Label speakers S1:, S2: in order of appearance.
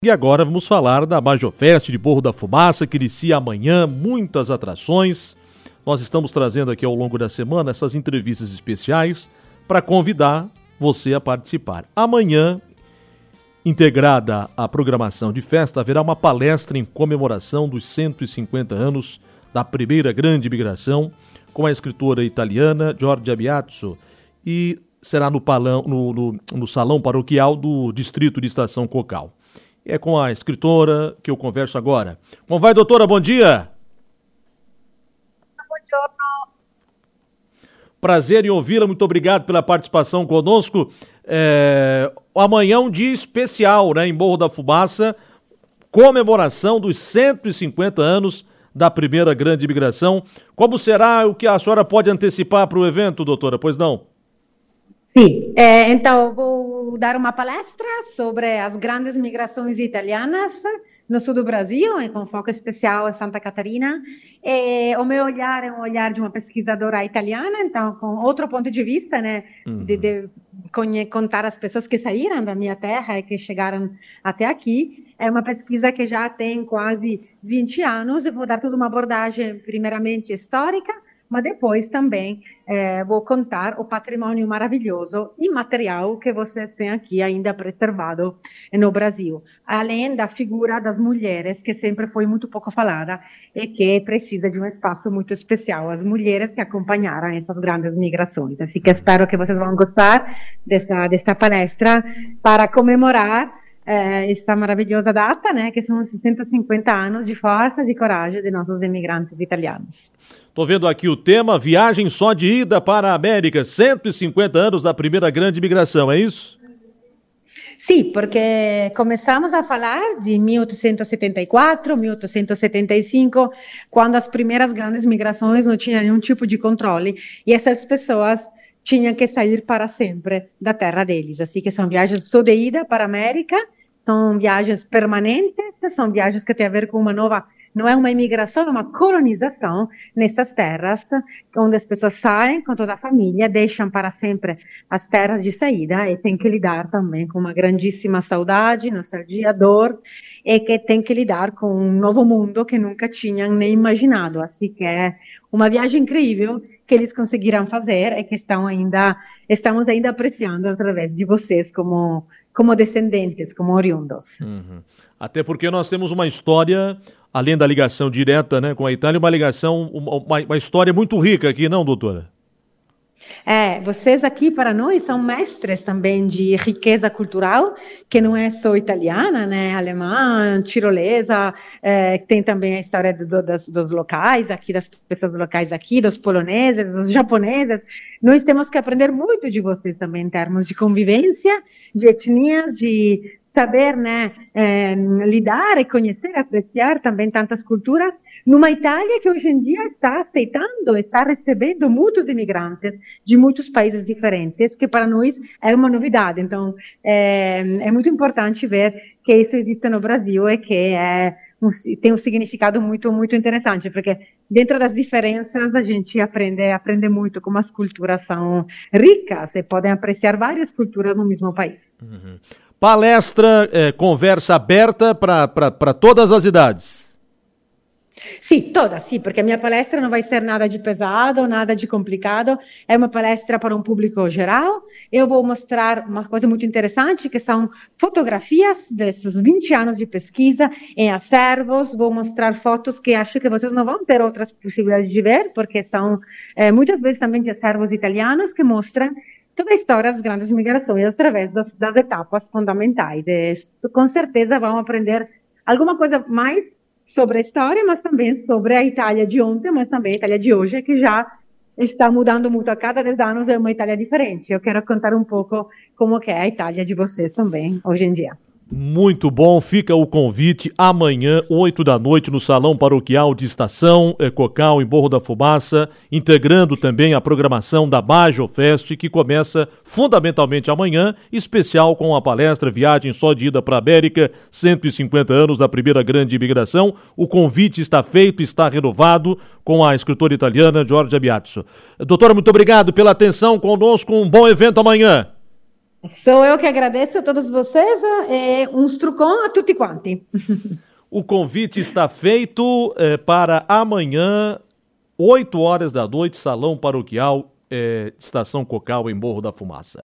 S1: E agora vamos falar da Majofest de Morro da Fumaça, que inicia amanhã, muitas atrações. Nós estamos trazendo aqui ao longo da semana essas entrevistas especiais para convidar você a participar. Amanhã, integrada à programação de festa, haverá uma palestra em comemoração dos 150 anos da primeira grande imigração, com a escritora italiana Giorgia Biazzo, e será no Salão Paroquial do Distrito de Estação Cocal. É com a escritora que eu converso agora. Como vai, doutora? Bom dia.
S2: Buongiorno.
S1: Prazer em ouvi-la. Muito obrigado pela participação conosco. Amanhã é um dia especial, né, em Morro da Fumaça, comemoração dos 150 anos da primeira grande imigração. Como será? O que a senhora pode antecipar para o evento, doutora? Pois não?
S2: Sim, então vou dar uma palestra sobre as grandes migrações italianas no sul do Brasil, com foco especial em Santa Catarina. O meu olhar é um olhar de uma pesquisadora italiana, então com outro ponto de vista, né, de contar as pessoas que saíram da minha terra e que chegaram até aqui. É uma pesquisa que já tem quase 20 anos. Eu vou dar toda uma abordagem primeiramente histórica, mas depois também vou contar o patrimônio maravilhoso e material que vocês têm aqui ainda preservado no Brasil. Além da figura das mulheres, que sempre foi muito pouco falada e que precisa de um espaço muito especial. As mulheres que acompanharam essas grandes migrações. Assim que espero que vocês vão gostar desta palestra para comemorar esta maravilhosa data, né, que são 650 anos de força e de coragem de nossos imigrantes italianos.
S1: Estou vendo aqui o tema, viagem só de ida para a América, 150 anos da primeira grande imigração, é isso?
S2: Sim, porque começamos a falar de 1874, 1875, quando as primeiras grandes migrações não tinham nenhum tipo de controle, e essas pessoas tinham que sair para sempre da terra deles. Assim que são viagens só de ida para a América, são viagens permanentes, são viagens que têm a ver com uma nova, não é uma imigração, é uma colonização nessas terras, onde as pessoas saem com toda a família, deixam para sempre as terras de saída e tem que lidar também com uma grandíssima saudade, nostalgia, dor, e que tem que lidar com um novo mundo que nunca tinham nem imaginado. Assim que é uma viagem incrível que eles conseguiram fazer e que estamos ainda apreciando através de vocês como descendentes, como oriundos.
S1: Até porque nós temos uma história, além da ligação direta, né, com a Itália, uma história muito rica aqui, não, doutora?
S2: Vocês aqui para nós são mestres também de riqueza cultural, que não é só italiana, né, alemã, tirolesa, tem também a história dos locais aqui, das pessoas locais aqui, dos poloneses, dos japoneses. Nós temos que aprender muito de vocês também em termos de convivência, de etnias, de saber, né, lidar e conhecer, apreciar também tantas culturas, numa Itália que hoje em dia está aceitando, está recebendo muitos imigrantes de muitos países diferentes, que para nós é uma novidade. Então, é muito importante ver que isso existe no Brasil e que tem um significado muito, muito interessante, porque dentro das diferenças a gente aprende muito como as culturas são ricas e podem apreciar várias culturas no mesmo país.
S1: Palestra, conversa aberta para todas as idades.
S2: Sim, todas, sim, porque a minha palestra não vai ser nada de pesado, nada de complicado, é uma palestra para um público geral. Eu vou mostrar uma coisa muito interessante, que são fotografias desses 20 anos de pesquisa em acervos, vou mostrar fotos que acho que vocês não vão ter outras possibilidades de ver, porque são muitas vezes também de acervos italianos que mostram toda a história das grandes migrações através das etapas fundamentais. Com certeza vão aprender alguma coisa mais sobre a história, mas também sobre a Itália de ontem, mas também a Itália de hoje, que já está mudando muito. A cada 10 anos é uma Itália diferente. Eu quero contar um pouco como que é a Itália de vocês também, hoje em dia.
S1: Muito bom, fica o convite amanhã, 8 da noite, no Salão Paroquial de Estação Cocal, em Morro da Fumaça, integrando também a programação da Majofest, que começa fundamentalmente amanhã, especial com a palestra Viagem só de ida para a América, 150 anos da primeira grande imigração. O convite está feito, está renovado com a escritora italiana Giorgia Biazzo. Doutora, muito obrigado pela atenção conosco, um bom evento amanhã.
S2: Sou eu que agradeço a todos vocês e um trucão a tutti quanti.
S1: O convite está feito para amanhã, 8 horas da noite, Salão Paroquial, Estação Cocal, em Morro da Fumaça.